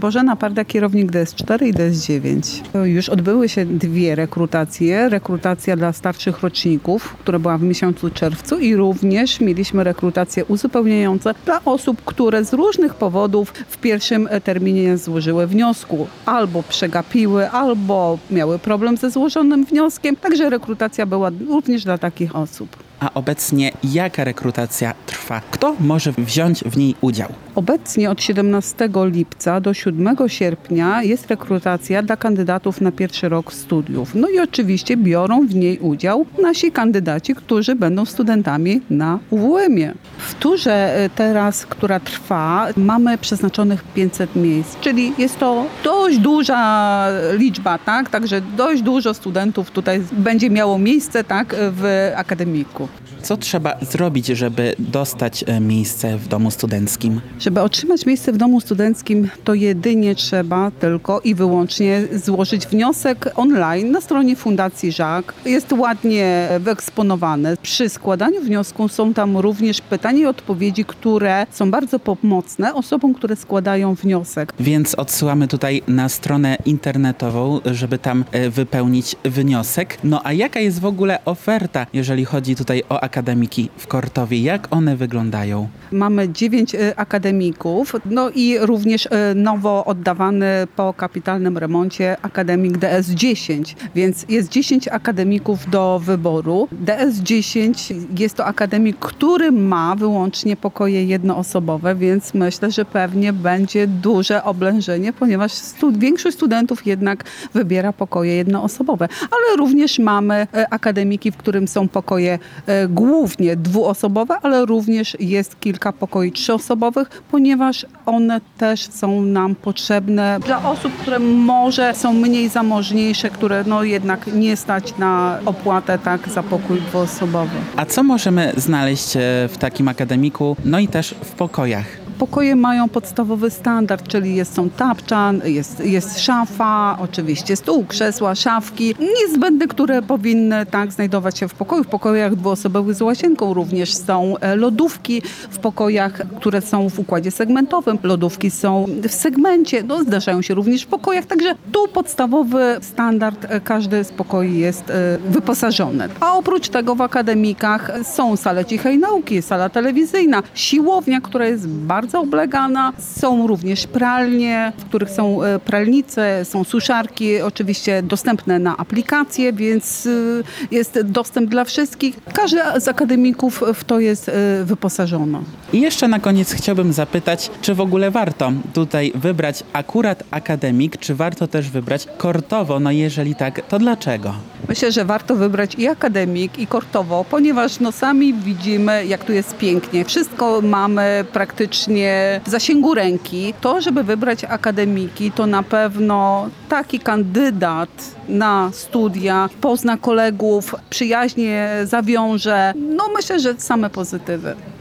Bożena Parda, kierownik DS4 i DS9. Już odbyły się 2 rekrutacje. Rekrutacja dla starszych roczników, która była w miesiącu czerwcu i również mieliśmy rekrutacje uzupełniające dla osób, które z różnych powodów w pierwszym terminie nie złożyły wniosku. Albo przegapiły, albo miały problem ze złożonym wnioskiem. Także rekrutacja była również dla takich osób. A obecnie jaka rekrutacja trwa? Kto może wziąć w niej udział? Obecnie od 17 lipca do 7 sierpnia jest rekrutacja dla kandydatów na pierwszy rok studiów. No i oczywiście biorą w niej udział nasi kandydaci, którzy będą studentami na UWM-ie. W turze teraz, która trwa, mamy przeznaczonych 500 miejsc, czyli jest to dość duża liczba, tak? Także dość dużo studentów tutaj będzie miało miejsce, tak, w akademiku. Co trzeba zrobić, żeby dostać miejsce w domu studenckim? Żeby otrzymać miejsce w domu studenckim, to jedynie trzeba tylko i wyłącznie złożyć wniosek online na stronie Fundacji Żak. Jest ładnie wyeksponowane. Przy składaniu wniosku są tam również pytania i odpowiedzi, które są bardzo pomocne osobom, które składają wniosek. Więc odsyłamy tutaj na stronę internetową, żeby tam wypełnić wniosek. No a jaka jest w ogóle oferta, jeżeli chodzi tutaj o akademiki w Kortowie? Jak one wyglądają? Mamy 9 akademików, no i również nowo oddawany po kapitalnym remoncie akademik DS10, więc jest 10 akademików do wyboru. DS10 jest to akademik, który ma wyłącznie pokoje jednoosobowe, więc myślę, że pewnie będzie duże oblężenie, ponieważ większość studentów jednak wybiera pokoje jednoosobowe, ale również mamy akademiki, w którym są pokoje głównie dwuosobowe, ale również jest kilka pokoi trzyosobowych, ponieważ one też są nam potrzebne dla osób, które może są mniej zamożniejsze, które no jednak nie stać na opłatę tak za pokój dwuosobowy. A co możemy znaleźć w takim akademiku, no i też w pokojach? Pokoje mają podstawowy standard, czyli są tapczan, jest szafa, oczywiście stół, krzesła, szafki, niezbędne, które powinny tak znajdować się w pokoju. W pokojach dwuosobowych z łazienką również są lodówki, w pokojach, które są w układzie segmentowym, lodówki są w segmencie, no zdarzają się również w pokojach, także tu podstawowy standard, każdy z pokoi jest wyposażony. A oprócz tego w akademikach są sale cichej nauki, sala telewizyjna, siłownia, która jest bardzo oblegana. Są również pralnie, w których są pralnice, są suszarki, oczywiście dostępne na aplikację, więc jest dostęp dla wszystkich. Każdy z akademików w to jest wyposażony. I jeszcze na koniec chciałbym zapytać, czy w ogóle warto tutaj wybrać akurat akademik, czy warto też wybrać Kortowo? No jeżeli tak, to dlaczego? Myślę, że warto wybrać i akademik, i Kortowo, ponieważ no sami widzimy, jak tu jest pięknie. Wszystko mamy praktycznie w zasięgu ręki. To, żeby wybrać akademiki, to na pewno taki kandydat na studia pozna kolegów, przyjaźnie zawiąże. No myślę, że same pozytywy.